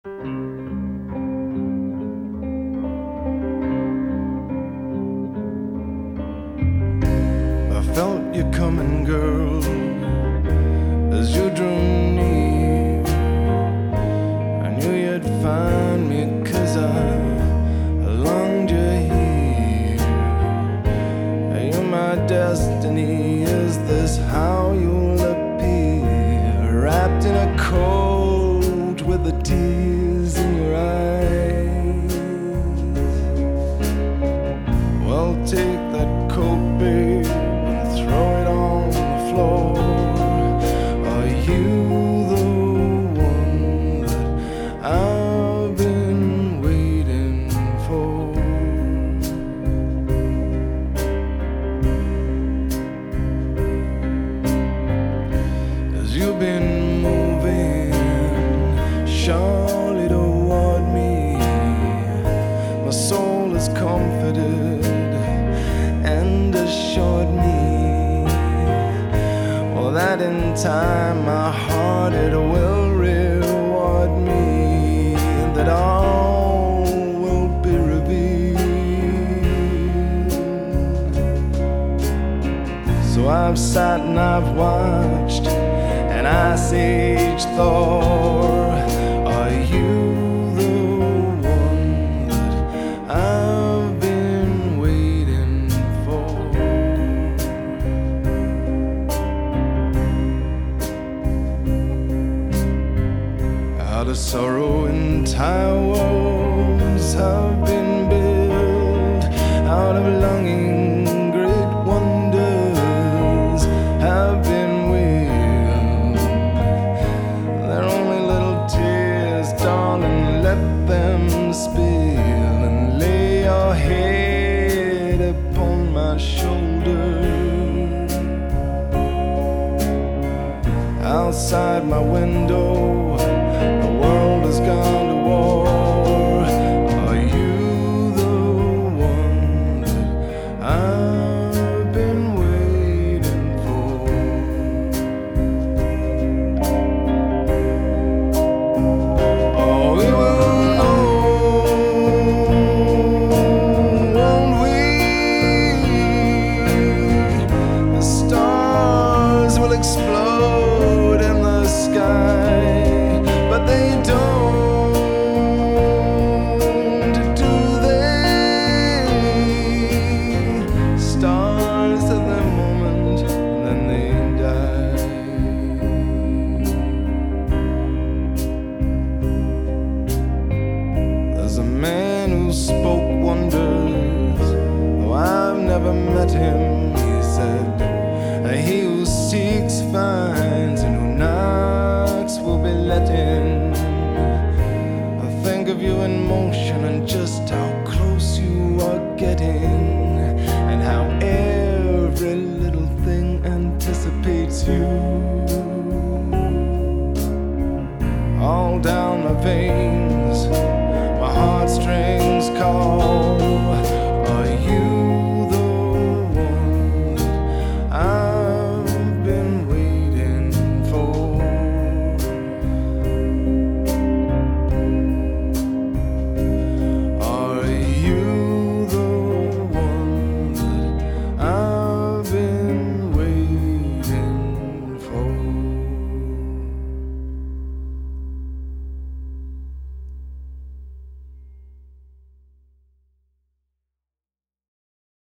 I felt you coming, girl, as you drew near. I knew you'd find me 'cause I longed you here. You're my destiny, is this how you'll appear? Wrapped in a coat with the tears in your eyes. Well, take that coat, babe, and throw it on the floor. Are you the one that I've been waiting for? As you've been moving surely toward me, my soul is comforted and assured me, well, that in time my heart it will reward me, that all will be revealed. So I've sat and I've watched and I sage Thor. Are you the one that I've been waiting for? Out of sorrow entire worlds have been built, out of longing great wonders have been willed. They're only little tears, darling, let them spill, and lay your head upon my shoulder. Outside my window, the world has gone to war. Are you the one that I've been waiting for? Oh, we will know, won't we? The stars will explode in the sky, but they don't, do they? Stars at their moment, and then they die. There's a man who spoke wonders, though I've never met him. He said, he who seeks finds, and who knocks will be let in. I think of you in motion and just how close you are getting, and how every little thing anticipates you. All down my veins